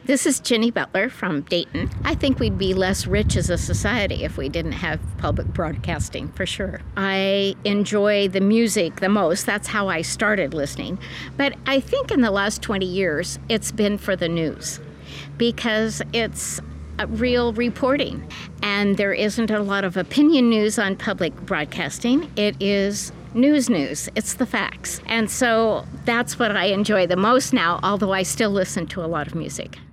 This is Jenny Butler from Dayton. I think we'd be less rich as a society if we didn't have public broadcasting, for sure. I enjoy the music the most. That's how I started listening. But I think in the last 20 years, it's been for the news because it's real reporting. And there isn't a lot of opinion news on public broadcasting. It is news. It's the facts. And so that's what I enjoy the most now, although I still listen to a lot of music.